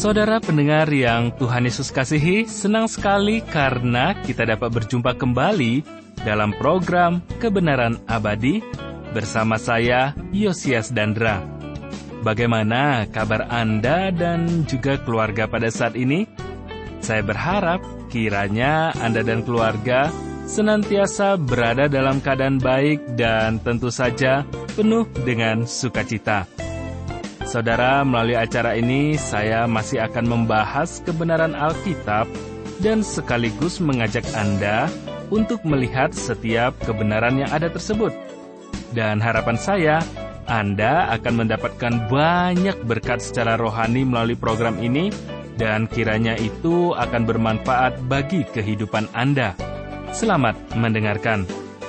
Saudara pendengar yang Tuhan Yesus kasihi, senang sekali karena kita dapat berjumpa kembali dalam program Kebenaran Abadi bersama saya, Yosias Dandra. Bagaimana kabar Anda dan juga keluarga pada saat ini? Saya berharap kiranya Anda dan keluarga senantiasa berada dalam keadaan baik dan tentu saja penuh dengan sukacita. Saudara, melalui acara ini saya masih akan membahas kebenaran Alkitab dan sekaligus mengajak Anda untuk melihat setiap kebenaran yang ada tersebut. Dan harapan saya, Anda akan mendapatkan banyak berkat secara rohani melalui program ini dan kiranya itu akan bermanfaat bagi kehidupan Anda. Selamat mendengarkan.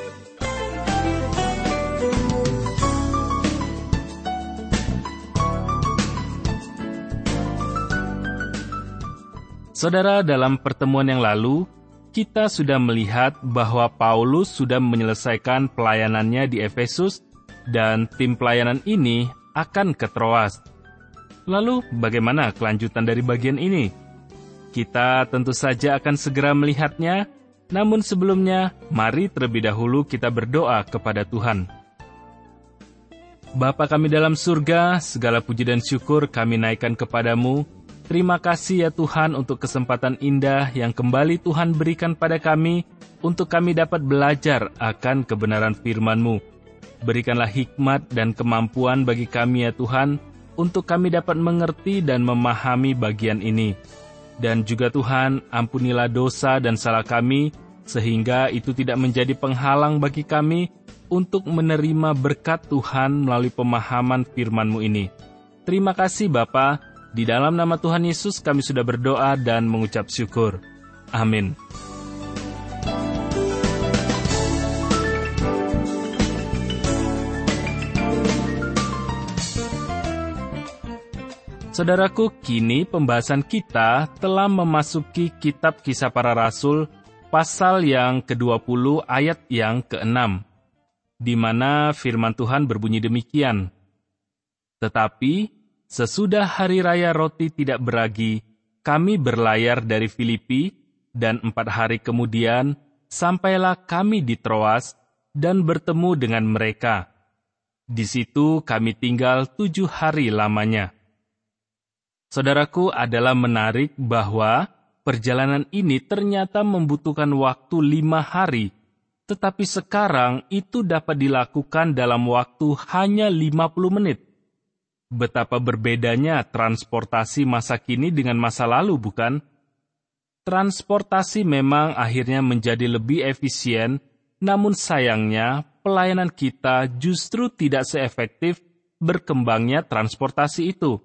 Saudara, dalam pertemuan yang lalu, kita sudah melihat bahwa Paulus sudah menyelesaikan pelayanannya di Efesus dan tim pelayanan ini akan ke Troas. Lalu, bagaimana kelanjutan dari bagian ini? Kita tentu saja akan segera melihatnya, namun sebelumnya, mari terlebih dahulu kita berdoa kepada Tuhan. Bapa kami dalam surga, segala puji dan syukur kami naikkan kepadamu. Terima kasih ya Tuhan untuk kesempatan indah yang kembali Tuhan berikan pada kami untuk kami dapat belajar akan kebenaran firman-Mu. Berikanlah hikmat dan kemampuan bagi kami ya Tuhan untuk kami dapat mengerti dan memahami bagian ini. Dan juga Tuhan, ampunilah dosa dan salah kami sehingga itu tidak menjadi penghalang bagi kami untuk menerima berkat Tuhan melalui pemahaman firman-Mu ini. Terima kasih Bapa. Di dalam nama Tuhan Yesus kami sudah berdoa dan mengucap syukur. Amin. Saudaraku, kini pembahasan kita telah memasuki kitab Kisah Para Rasul, pasal yang ke-20 ayat yang ke-6, di mana firman Tuhan berbunyi demikian. Tetapi sesudah hari raya roti tidak beragi, kami berlayar dari Filipi, dan 4 hari kemudian, sampailah kami di Troas, dan bertemu dengan mereka. Di situ kami tinggal 7 hari lamanya. Saudaraku, adalah menarik bahwa perjalanan ini ternyata membutuhkan waktu 5 hari, tetapi sekarang itu dapat dilakukan dalam waktu hanya 50 menit. Betapa berbedanya transportasi masa kini dengan masa lalu, bukan? Transportasi memang akhirnya menjadi lebih efisien, namun sayangnya pelayanan kita justru tidak seefektif berkembangnya transportasi itu.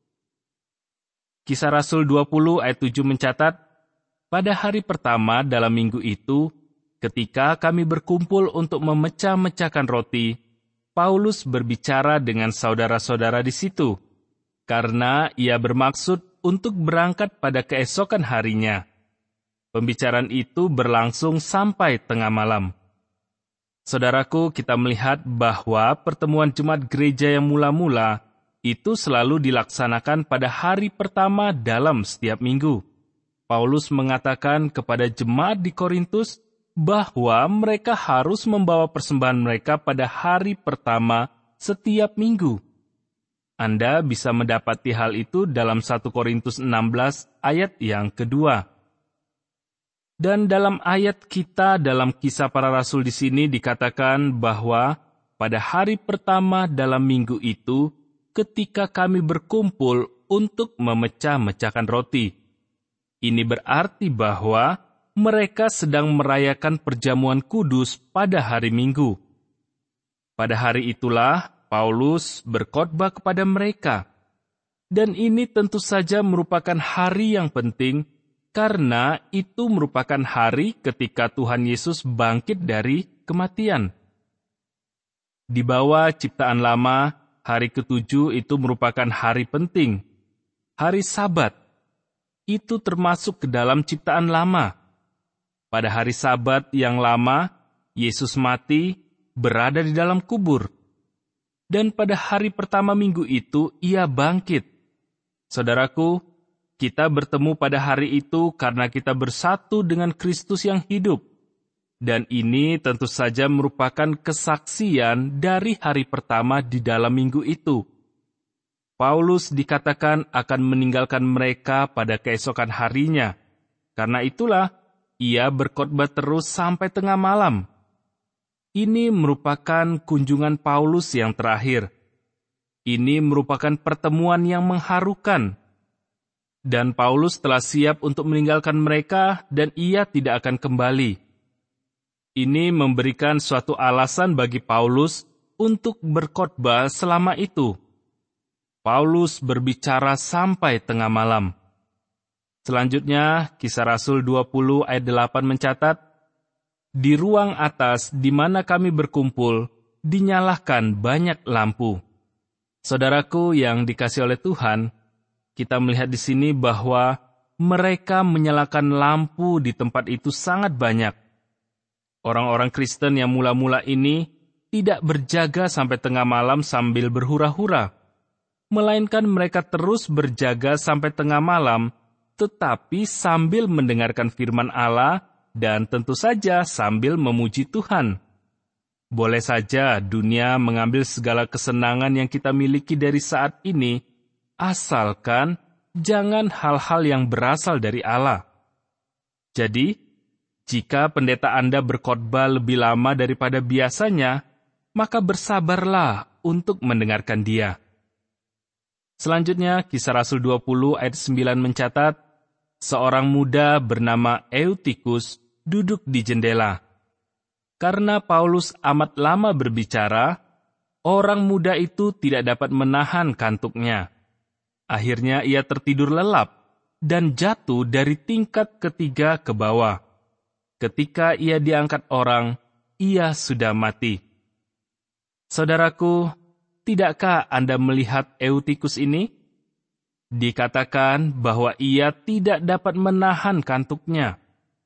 Kisah Rasul 20 ayat 7 mencatat, pada hari pertama dalam minggu itu, ketika kami berkumpul untuk memecah-mecahkan roti, Paulus berbicara dengan saudara-saudara di situ, karena ia bermaksud untuk berangkat pada keesokan harinya. Pembicaraan itu berlangsung sampai tengah malam. Saudaraku, kita melihat bahwa pertemuan jemaat gereja yang mula-mula itu selalu dilaksanakan pada hari pertama dalam setiap minggu. Paulus mengatakan kepada jemaat di Korintus bahwa mereka harus membawa persembahan mereka pada hari pertama setiap minggu. Anda bisa mendapati hal itu dalam 1 Korintus 16 ayat yang kedua. Dan dalam ayat kita dalam Kisah Para Rasul di sini dikatakan bahwa pada hari pertama dalam minggu itu, ketika kami berkumpul untuk memecah-mecahkan roti. Ini berarti bahwa mereka sedang merayakan perjamuan kudus pada hari Minggu. Pada hari itulah Paulus berkhotbah kepada mereka. Dan ini tentu saja merupakan hari yang penting, karena itu merupakan hari ketika Tuhan Yesus bangkit dari kematian. Di bawah ciptaan lama, hari ke-7 itu merupakan hari penting. Hari Sabat, itu termasuk ke dalam ciptaan lama. Pada hari Sabat yang lama, Yesus mati, berada di dalam kubur. Dan pada hari pertama minggu itu, ia bangkit. Saudaraku, kita bertemu pada hari itu karena kita bersatu dengan Kristus yang hidup. Dan ini tentu saja merupakan kesaksian dari hari pertama di dalam minggu itu. Paulus dikatakan akan meninggalkan mereka pada keesokan harinya. Karena itulah, ia berkhotbah terus sampai tengah malam. Ini merupakan kunjungan Paulus yang terakhir. Ini merupakan pertemuan yang mengharukan. Dan Paulus telah siap untuk meninggalkan mereka dan ia tidak akan kembali. Ini memberikan suatu alasan bagi Paulus untuk berkhotbah selama itu. Paulus berbicara sampai tengah malam. Selanjutnya, Kisah Rasul 20 ayat 8 mencatat, di ruang atas di mana kami berkumpul, dinyalakan banyak lampu. Saudaraku yang dikasihi oleh Tuhan, kita melihat di sini bahwa mereka menyalakan lampu di tempat itu sangat banyak. Orang-orang Kristen yang mula-mula ini tidak berjaga sampai tengah malam sambil berhura-hura, melainkan mereka terus berjaga sampai tengah malam, tetapi sambil mendengarkan firman Allah dan tentu saja sambil memuji Tuhan. Boleh saja dunia mengambil segala kesenangan yang kita miliki dari saat ini, asalkan jangan hal-hal yang berasal dari Allah. Jadi, jika pendeta Anda berkhotbah lebih lama daripada biasanya, maka bersabarlah untuk mendengarkan dia. Selanjutnya, Kisah Rasul 20 ayat 9 mencatat, seorang muda bernama Eutikus duduk di jendela. Karena Paulus amat lama berbicara, orang muda itu tidak dapat menahan kantuknya. Akhirnya ia tertidur lelap dan jatuh dari tingkat ketiga ke bawah. Ketika ia diangkat orang, ia sudah mati. Saudaraku, tidakkah Anda melihat Eutikus ini? Dikatakan bahwa ia tidak dapat menahan kantuknya.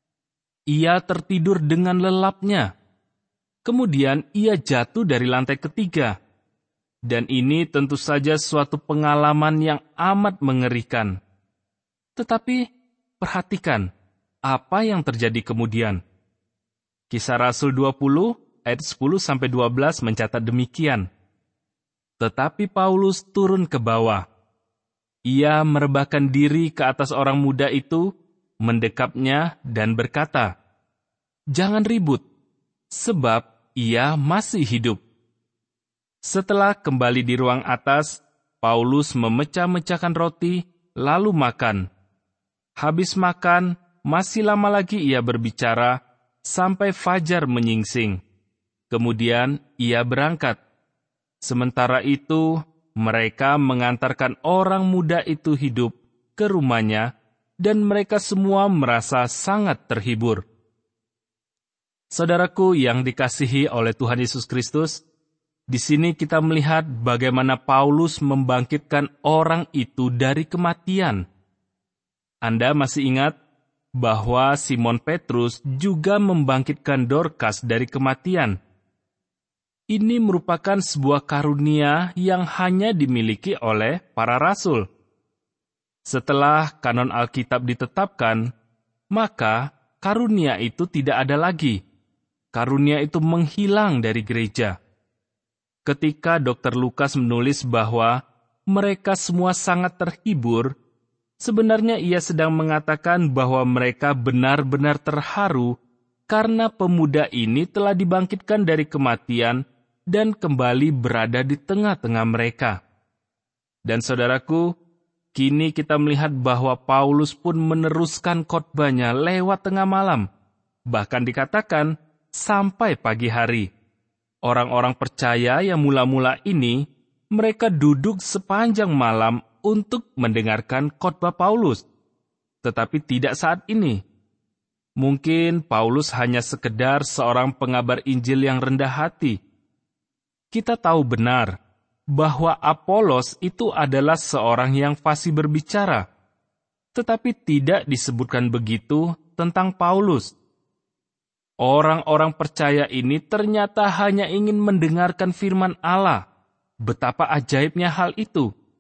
Ia tertidur dengan lelapnya. Kemudian ia jatuh dari lantai ketiga. Dan ini tentu saja suatu pengalaman yang amat mengerikan. Tetapi, perhatikan, apa yang terjadi kemudian? Kisah Rasul 20 ayat 10-12 mencatat demikian. Tetapi Paulus turun ke bawah. Ia merebahkan diri ke atas orang muda itu, mendekapnya dan berkata, "Jangan ribut, sebab ia masih hidup." Setelah kembali di ruang atas, Paulus memecah-mecahkan roti, lalu makan. Habis makan, masih lama lagi ia berbicara, sampai fajar menyingsing. Kemudian ia berangkat. Sementara itu, mereka mengantarkan orang muda itu hidup ke rumahnya, dan mereka semua merasa sangat terhibur. Saudaraku yang dikasihi oleh Tuhan Yesus Kristus, di sini kita melihat bagaimana Paulus membangkitkan orang itu dari kematian. Anda masih ingat bahwa Simon Petrus juga membangkitkan Dorcas dari kematian. Ini merupakan sebuah karunia yang hanya dimiliki oleh para rasul. Setelah kanon Alkitab ditetapkan, maka karunia itu tidak ada lagi. Karunia itu menghilang dari gereja. Ketika Dr. Lukas menulis bahwa mereka semua sangat terhibur, sebenarnya ia sedang mengatakan bahwa mereka benar-benar terharu karena pemuda ini telah dibangkitkan dari kematian dan kembali berada di tengah-tengah mereka. Dan saudaraku, kini kita melihat bahwa Paulus pun meneruskan khotbahnya lewat tengah malam, bahkan dikatakan sampai pagi hari. Orang-orang percaya yang mula-mula ini, mereka duduk sepanjang malam untuk mendengarkan khotbah Paulus. Tetapi tidak saat ini. Mungkin Paulus hanya sekedar seorang pengabar Injil yang rendah hati. Kita tahu benar bahwa Apolos itu adalah seorang yang fasih berbicara. Tetapi tidak disebutkan begitu tentang Paulus. Orang-orang percaya ini ternyata hanya ingin mendengarkan firman Allah. Betapa ajaibnya hal itu.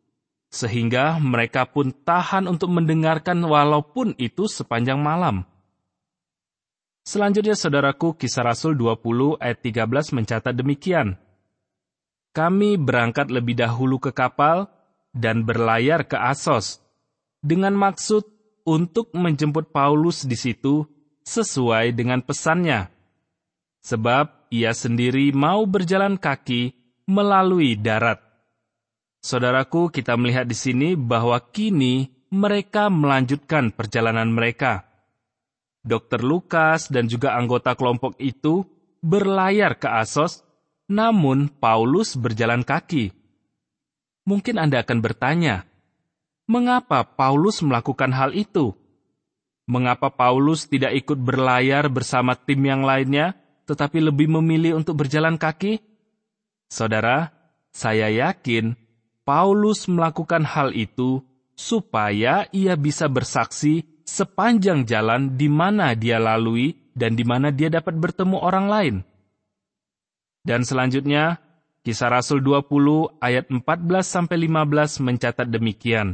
sehingga mereka pun tahan untuk mendengarkan walaupun itu sepanjang malam. Selanjutnya, saudaraku, Kisah Rasul 20 ayat 13 mencatat demikian. Kami berangkat lebih dahulu ke kapal dan berlayar ke Asos, dengan maksud untuk menjemput Paulus di situ sesuai dengan pesannya. Sebab ia sendiri mau berjalan kaki melalui darat. Saudaraku, kita melihat di sini bahwa kini mereka melanjutkan perjalanan mereka. Dr. Lukas dan juga anggota kelompok itu berlayar ke Asos, namun Paulus berjalan kaki. Mungkin Anda akan bertanya, mengapa Paulus melakukan hal itu? Mengapa Paulus tidak ikut berlayar bersama tim yang lainnya, tetapi lebih memilih untuk berjalan kaki? Saudara, saya yakin Paulus melakukan hal itu supaya ia bisa bersaksi sepanjang jalan di mana dia lalui dan di mana dia dapat bertemu orang lain. Dan selanjutnya, Kisah Rasul 20 ayat 14-15 mencatat demikian.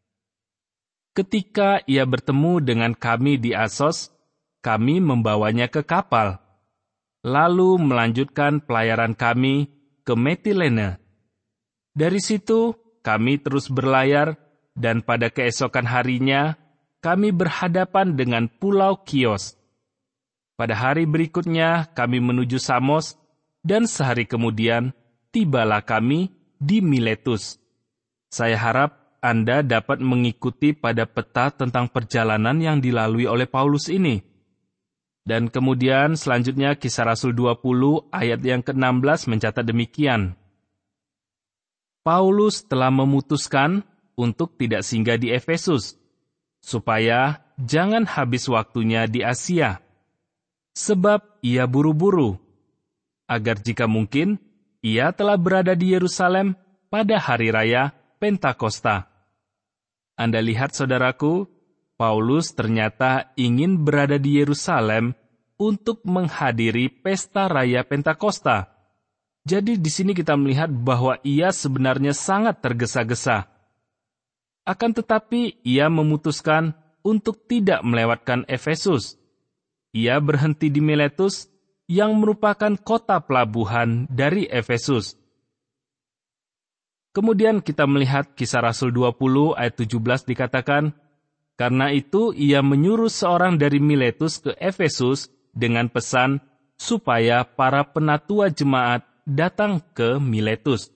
Ketika ia bertemu dengan kami di Asos, kami membawanya ke kapal, lalu melanjutkan pelayaran kami ke Metilene. Dari situ, kami terus berlayar, dan pada keesokan harinya, kami berhadapan dengan Pulau Kios. Pada hari berikutnya, kami menuju Samos, dan sehari kemudian, tibalah kami di Miletus. Saya harap Anda dapat mengikuti pada peta tentang perjalanan yang dilalui oleh Paulus ini. Dan kemudian selanjutnya Kisah Rasul 20 ayat yang ke-16 mencatat demikian. Paulus telah memutuskan untuk tidak singgah di Efesus, supaya jangan habis waktunya di Asia. Sebab ia buru-buru, agar jika mungkin, ia telah berada di Yerusalem pada hari raya Pentakosta. Anda lihat, saudaraku, Paulus ternyata ingin berada di Yerusalem untuk menghadiri pesta raya Pentakosta. Jadi di sini kita melihat bahwa ia sebenarnya sangat tergesa-gesa. Akan tetapi ia memutuskan untuk tidak melewatkan Efesus. Ia berhenti di Miletus, yang merupakan kota pelabuhan dari Efesus. Kemudian kita melihat Kisah Rasul 20 ayat 17 dikatakan, karena itu ia menyuruh seorang dari Miletus ke Efesus dengan pesan supaya para penatua jemaat datang ke Miletus.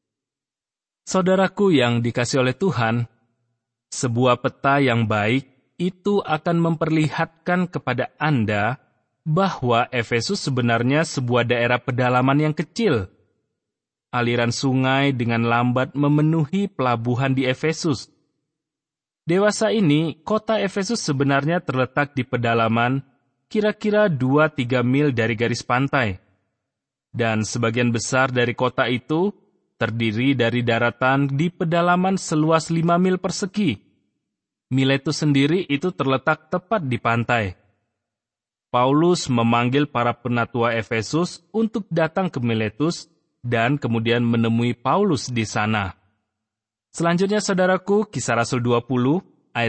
Saudaraku yang dikasihi oleh Tuhan, sebuah peta yang baik itu akan memperlihatkan kepada Anda bahwa Efesus sebenarnya sebuah daerah pedalaman yang kecil. Aliran sungai dengan lambat memenuhi pelabuhan di Efesus. Dewasa ini, kota Efesus sebenarnya terletak di pedalaman kira-kira 2-3 mil dari garis pantai. Dan sebagian besar dari kota itu terdiri dari daratan di pedalaman seluas 5 mil persegi. Miletus sendiri itu terletak tepat di pantai. Paulus memanggil para penatua Efesus untuk datang ke Miletus dan kemudian menemui Paulus di sana. Selanjutnya, saudaraku, Kisah Rasul 20 ayat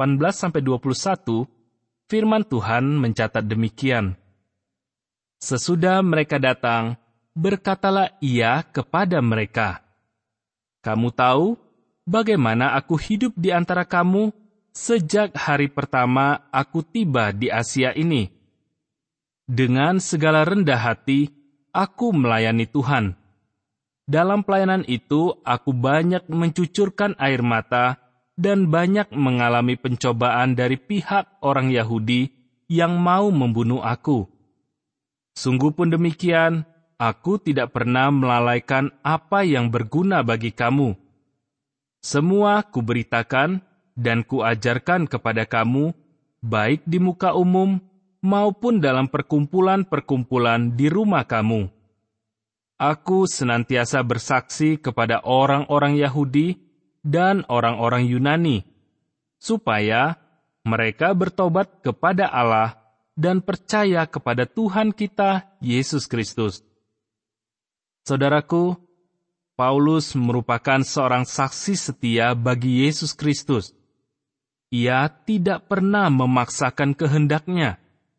18-21, firman Tuhan mencatat demikian. Sesudah mereka datang, berkatalah ia kepada mereka, "Kamu tahu bagaimana aku hidup di antara kamu sejak hari pertama aku tiba di Asia ini. Dengan segala rendah hati, aku melayani Tuhan. Dalam pelayanan itu, aku banyak mencucurkan air mata dan banyak mengalami pencobaan dari pihak orang Yahudi yang mau membunuh aku. Sungguh pun demikian, aku tidak pernah melalaikan apa yang berguna bagi kamu. Semua kuberitakan dan kuajarkan kepada kamu, baik di muka umum maupun dalam perkumpulan-perkumpulan di rumah kamu. Aku senantiasa bersaksi kepada orang-orang Yahudi dan orang-orang Yunani, supaya mereka bertobat kepada Allah dan percaya kepada Tuhan kita, Yesus Kristus." Saudaraku, Paulus merupakan seorang saksi setia bagi Yesus Kristus. Ia tidak pernah memaksakan kehendaknya.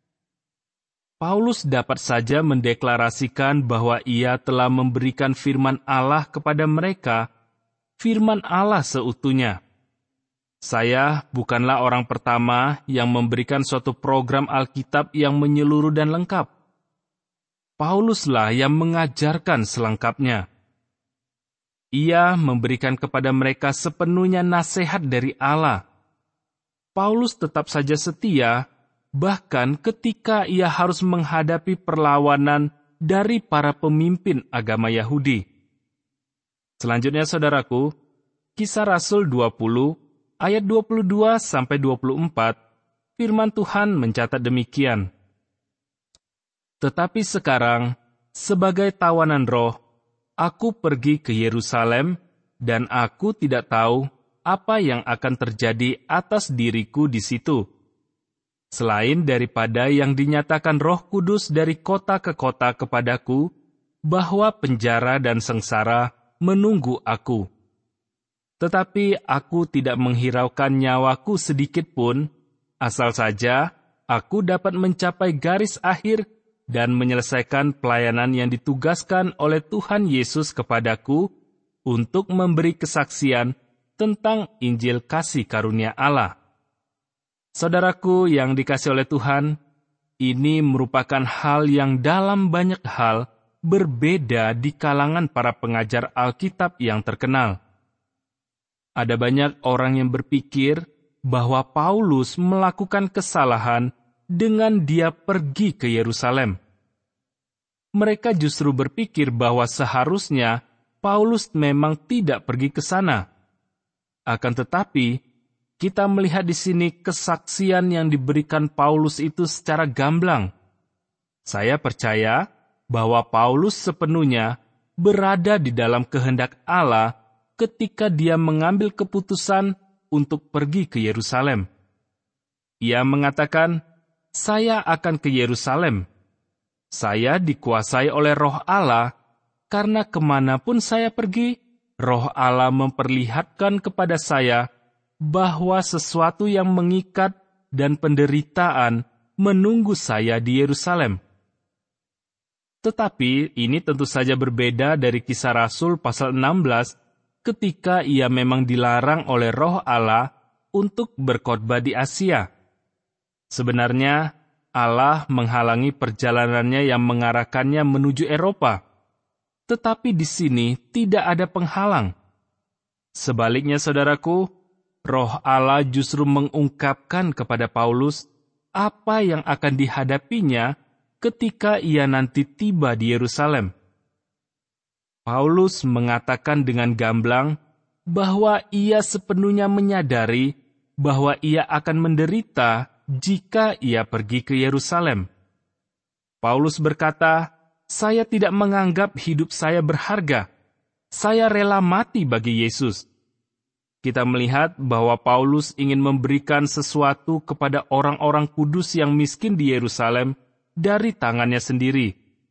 Paulus dapat saja mendeklarasikan bahwa ia telah memberikan firman Allah kepada mereka, firman Allah seutuhnya. Saya bukanlah orang pertama yang memberikan suatu program Alkitab yang menyeluruh dan lengkap. Pauluslah yang mengajarkan selengkapnya. Ia memberikan kepada mereka sepenuhnya nasihat dari Allah. Paulus tetap saja setia, bahkan ketika ia harus menghadapi perlawanan dari para pemimpin agama Yahudi. Selanjutnya, saudaraku, Kisah Rasul 20, ayat 22-24, firman Tuhan mencatat demikian. Tetapi sekarang, sebagai tawanan roh, aku pergi ke Yerusalem, dan aku tidak tahu apa yang akan terjadi atas diriku di situ, selain daripada yang dinyatakan Roh Kudus dari kota ke kota kepadaku, bahwa penjara dan sengsara menunggu aku. Tetapi aku tidak menghiraukan nyawaku sedikit pun, asal saja aku dapat mencapai garis akhir dan menyelesaikan pelayanan yang ditugaskan oleh Tuhan Yesus kepadaku untuk memberi kesaksian tentang Injil kasih karunia Allah. Saudaraku yang dikasihi oleh Tuhan, ini merupakan hal yang dalam banyak hal berbeda di kalangan para pengajar Alkitab yang terkenal. Ada banyak orang yang berpikir bahwa Paulus melakukan kesalahan dengan dia pergi ke Yerusalem. Mereka justru berpikir bahwa seharusnya Paulus memang tidak pergi ke sana. Akan tetapi, kita melihat di sini kesaksian yang diberikan Paulus itu secara gamblang. Saya percaya bahwa Paulus sepenuhnya berada di dalam kehendak Allah ketika dia mengambil keputusan untuk pergi ke Yerusalem. Ia mengatakan, "Saya akan ke Yerusalem. Saya dikuasai oleh Roh Allah, karena kemanapun saya pergi, Roh Allah memperlihatkan kepada saya bahwa sesuatu yang mengikat dan penderitaan menunggu saya di Yerusalem." Tetapi ini tentu saja berbeda dari Kisah Rasul pasal 16 ketika ia memang dilarang oleh Roh Allah untuk berkhotbah di Asia. Sebenarnya Allah menghalangi perjalanannya yang mengarahkannya menuju Eropa. Tetapi di sini tidak ada penghalang. Sebaliknya, saudaraku, Roh Allah justru mengungkapkan kepada Paulus apa yang akan dihadapinya ketika ia nanti tiba di Yerusalem. Paulus mengatakan dengan gamblang bahwa ia sepenuhnya menyadari bahwa ia akan menderita jika ia pergi ke Yerusalem. Paulus berkata, "Saya tidak menganggap hidup saya berharga. Saya rela mati bagi Yesus." Kita melihat bahwa Paulus ingin memberikan sesuatu kepada orang-orang kudus yang miskin di Yerusalem dari tangannya sendiri.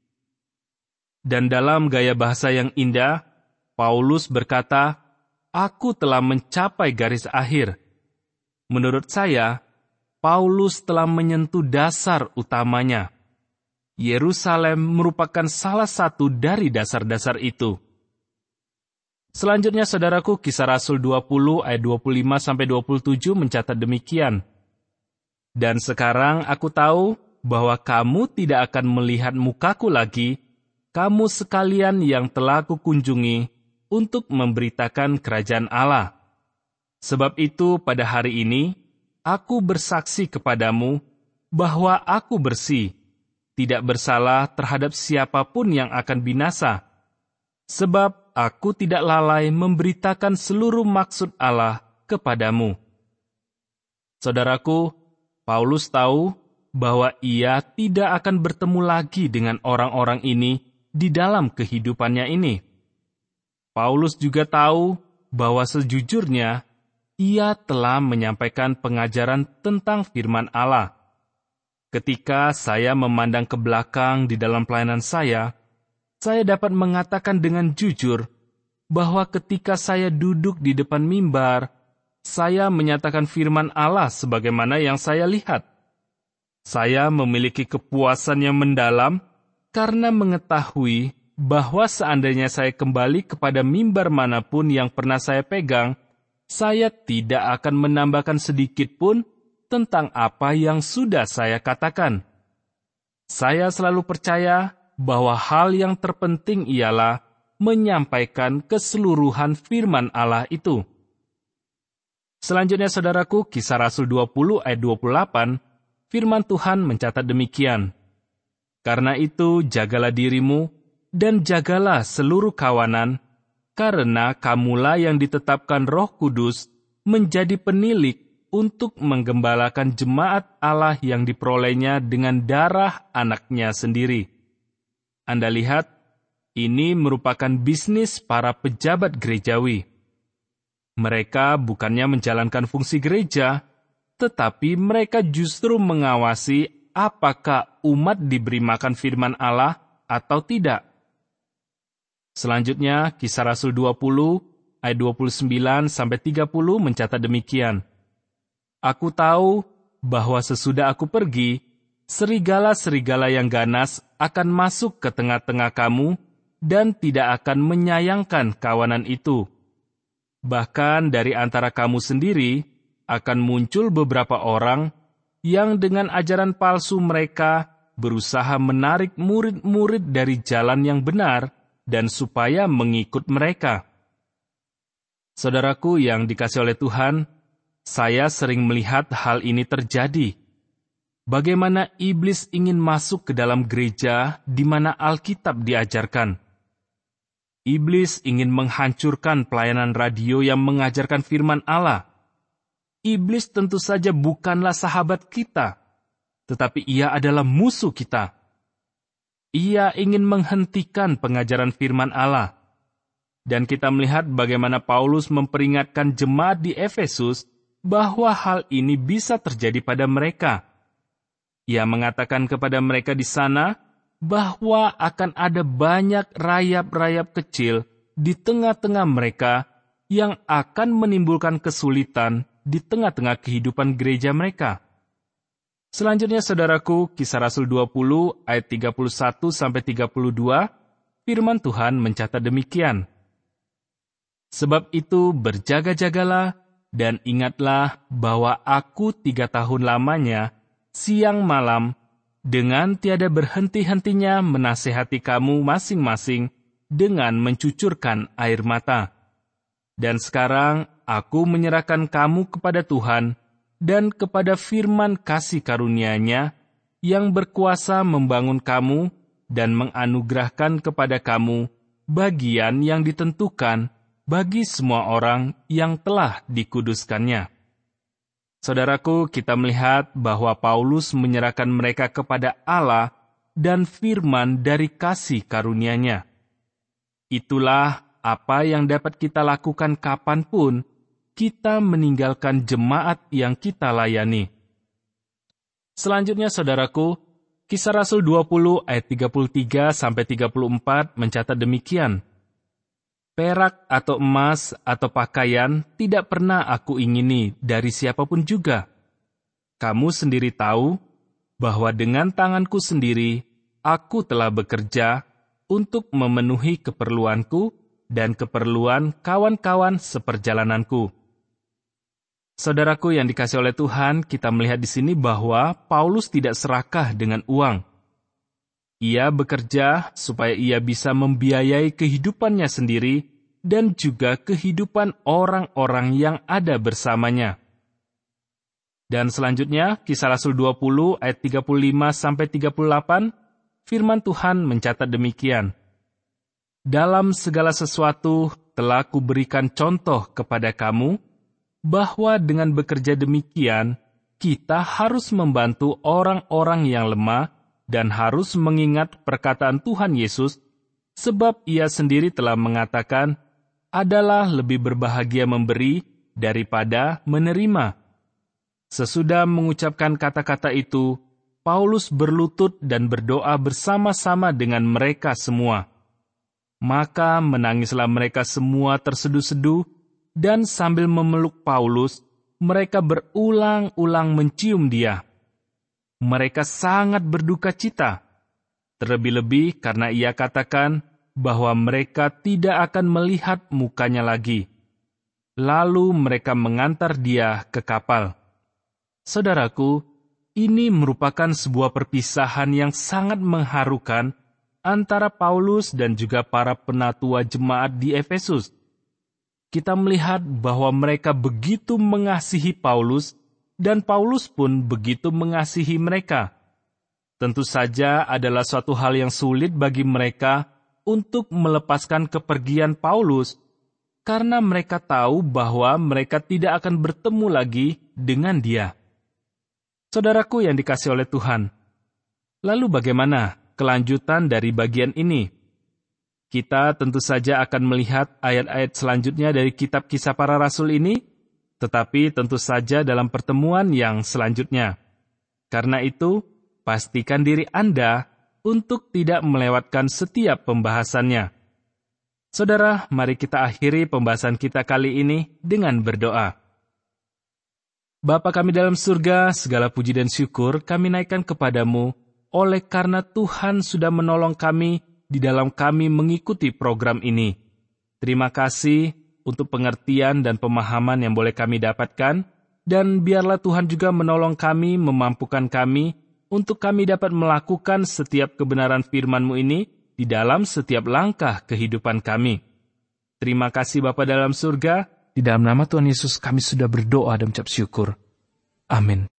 Dan dalam gaya bahasa yang indah, Paulus berkata, "Aku telah mencapai garis akhir." Menurut saya, Paulus telah menyentuh dasar utamanya. Yerusalem merupakan salah satu dari dasar-dasar itu. Selanjutnya, saudaraku, Kisah Rasul 20 ayat 25-27 mencatat demikian. "Dan sekarang aku tahu bahwa kamu tidak akan melihat mukaku lagi, kamu sekalian yang telah kukunjungi untuk memberitakan kerajaan Allah. Sebab itu pada hari ini, aku bersaksi kepadamu bahwa aku bersih, tidak bersalah terhadap siapapun yang akan binasa. Sebab aku tidak lalai memberitakan seluruh maksud Allah kepadamu." Saudaraku, Paulus tahu bahwa ia tidak akan bertemu lagi dengan orang-orang ini di dalam kehidupannya ini. Paulus juga tahu bahwa sejujurnya ia telah menyampaikan pengajaran tentang firman Allah. Ketika saya memandang ke belakang di dalam pelayanan saya dapat mengatakan dengan jujur bahwa ketika saya duduk di depan mimbar, saya menyatakan firman Allah sebagaimana yang saya lihat. Saya memiliki kepuasan yang mendalam karena mengetahui bahwa seandainya saya kembali kepada mimbar manapun yang pernah saya pegang, saya tidak akan menambahkan sedikit pun tentang apa yang sudah saya katakan. Saya selalu percaya bahwa hal yang terpenting ialah menyampaikan keseluruhan firman Allah itu. Selanjutnya, saudaraku, Kisah Rasul 20 ayat 28, firman Tuhan mencatat demikian. Karena itu, jagalah dirimu, dan jagalah seluruh kawanan, karena kamulah yang ditetapkan Roh Kudus menjadi penilik untuk menggembalakan jemaat Allah yang diperolehnya dengan darah anaknya sendiri. Anda lihat, ini merupakan bisnis para pejabat gerejawi. Mereka bukannya menjalankan fungsi gereja, tetapi mereka justru mengawasi apakah umat diberi makan firman Allah atau tidak. Selanjutnya, Kisah Rasul 20, ayat 29-30 mencatat demikian. Aku tahu bahwa sesudah aku pergi, serigala-serigala yang ganas akan masuk ke tengah-tengah kamu dan tidak akan menyayangkan kawanan itu. Bahkan dari antara kamu sendiri akan muncul beberapa orang yang dengan ajaran palsu mereka berusaha menarik murid-murid dari jalan yang benar dan supaya mengikut mereka. Saudaraku yang dikasihi oleh Tuhan, saya sering melihat hal ini terjadi. Bagaimana iblis ingin masuk ke dalam gereja di mana Alkitab diajarkan. Iblis ingin menghancurkan pelayanan radio yang mengajarkan firman Allah. Iblis tentu saja bukanlah sahabat kita, tetapi ia adalah musuh kita. Ia ingin menghentikan pengajaran firman Allah. Dan kita melihat bagaimana Paulus memperingatkan jemaat di Efesus bahwa hal ini bisa terjadi pada mereka. Ia mengatakan kepada mereka di sana bahwa akan ada banyak rayap-rayap kecil di tengah-tengah mereka yang akan menimbulkan kesulitan di tengah-tengah kehidupan gereja mereka. Selanjutnya, saudaraku, Kisah Rasul 20 ayat 31-32, firman Tuhan mencatat demikian. Sebab itu berjaga-jagalah dan ingatlah bahwa aku 3 tahun lamanya, siang malam, dengan tiada berhenti-hentinya menasehati kamu masing-masing dengan mencucurkan air mata. Dan sekarang aku menyerahkan kamu kepada Tuhan dan kepada firman kasih karunia-Nya yang berkuasa membangun kamu dan menganugerahkan kepada kamu bagian yang ditentukan bagi semua orang yang telah dikuduskannya. Saudaraku, kita melihat bahwa Paulus menyerahkan mereka kepada Allah dan firman dari kasih karunia-Nya. Itulah apa yang dapat kita lakukan kapanpun kita meninggalkan jemaat yang kita layani. Selanjutnya, saudaraku, Kisah Rasul 20 ayat 33-34 mencatat demikian. Perak atau emas atau pakaian tidak pernah aku ingini dari siapapun juga. Kamu sendiri tahu bahwa dengan tanganku sendiri aku telah bekerja untuk memenuhi keperluanku dan keperluan kawan-kawan seperjalananku. Saudaraku yang dikasihi oleh Tuhan, kita melihat di sini bahwa Paulus tidak serakah dengan uang. Ia bekerja supaya ia bisa membiayai kehidupannya sendiri dan juga kehidupan orang-orang yang ada bersamanya. Dan selanjutnya, Kisah Rasul 20 ayat 35-38, firman Tuhan mencatat demikian. Dalam segala sesuatu telah kuberikan contoh kepada kamu, bahwa dengan bekerja demikian, kita harus membantu orang-orang yang lemah dan harus mengingat perkataan Tuhan Yesus, sebab ia sendiri telah mengatakan, adalah lebih berbahagia memberi daripada menerima. Sesudah mengucapkan kata-kata itu, Paulus berlutut dan berdoa bersama-sama dengan mereka semua. Maka menangislah mereka semua terseduh-seduh, dan sambil memeluk Paulus, mereka berulang-ulang mencium dia. Mereka sangat berduka cita, terlebih-lebih karena ia katakan bahwa mereka tidak akan melihat mukanya lagi. Lalu mereka mengantar dia ke kapal. Saudaraku, ini merupakan sebuah perpisahan yang sangat mengharukan antara Paulus dan juga para penatua jemaat di Efesus. Kita melihat bahwa mereka begitu mengasihi Paulus, dan Paulus pun begitu mengasihi mereka. Tentu saja adalah suatu hal yang sulit bagi mereka untuk melepaskan kepergian Paulus, karena mereka tahu bahwa mereka tidak akan bertemu lagi dengan dia. Saudaraku yang dikasihi oleh Tuhan, lalu bagaimana kelanjutan dari bagian ini? Kita tentu saja akan melihat ayat-ayat selanjutnya dari kitab Kisah Para Rasul ini, tetapi tentu saja dalam pertemuan yang selanjutnya. Karena itu, pastikan diri Anda untuk tidak melewatkan setiap pembahasannya. Saudara, mari kita akhiri pembahasan kita kali ini dengan berdoa. Bapa kami dalam surga, segala puji dan syukur kami naikkan kepadamu, oleh karena Tuhan sudah menolong kami di dalam kami mengikuti program ini. Terima kasih untuk pengertian dan pemahaman yang boleh kami dapatkan, dan biarlah Tuhan juga menolong kami, memampukan kami, untuk kami dapat melakukan setiap kebenaran firman-Mu ini di dalam setiap langkah kehidupan kami. Terima kasih Bapa dalam surga, di dalam nama Tuhan Yesus kami sudah berdoa dan mengucap syukur. Amin.